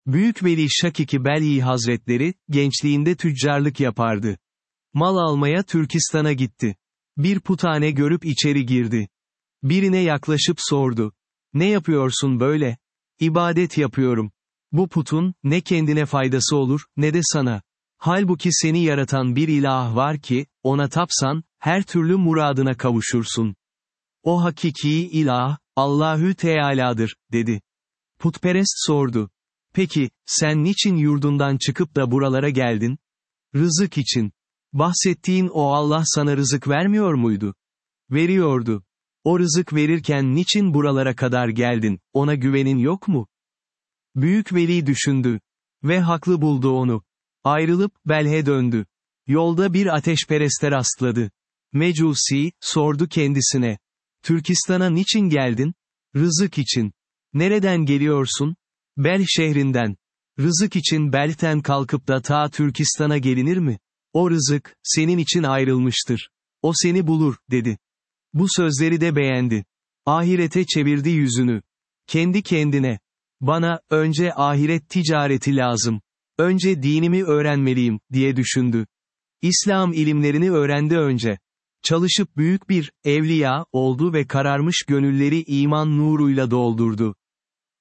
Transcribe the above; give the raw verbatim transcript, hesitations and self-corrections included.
Büyük Veli Şakik-i Belhi Hazretleri, gençliğinde tüccarlık yapardı. Mal almaya Türkistan'a gitti. Bir puthane görüp içeri girdi. Birine yaklaşıp sordu. Ne yapıyorsun böyle? İbadet yapıyorum. Bu putun, ne kendine faydası olur, ne de sana. Halbuki seni yaratan bir ilah var ki, ona tapsan, her türlü muradına kavuşursun. O hakiki ilah, Allahü Teala'dır, dedi. Putperest sordu. Peki, sen niçin yurdundan çıkıp da buralara geldin? Rızık için. Bahsettiğin o Allah sana rızık vermiyor muydu? Veriyordu. O rızık verirken niçin buralara kadar geldin, ona güvenin yok mu? Büyük Veli düşündü. Ve haklı buldu onu. Ayrılıp, Belh'e döndü. Yolda bir ateşpereste rastladı. Mecusi, sordu kendisine. Türkistan'a niçin geldin? Rızık için. Nereden geliyorsun? Belh şehrinden. Rızık için Belh'ten kalkıp da ta Türkistan'a gelinir mi? O rızık, senin için ayrılmıştır. O seni bulur, dedi. Bu sözleri de beğendi. Ahirete çevirdi yüzünü. Kendi kendine. Bana, önce ahiret ticareti lazım. Önce dinimi öğrenmeliyim, diye düşündü. İslam ilimlerini öğrendi önce. Çalışıp büyük bir, evliya, oldu ve kararmış gönülleri iman nuruyla doldurdu.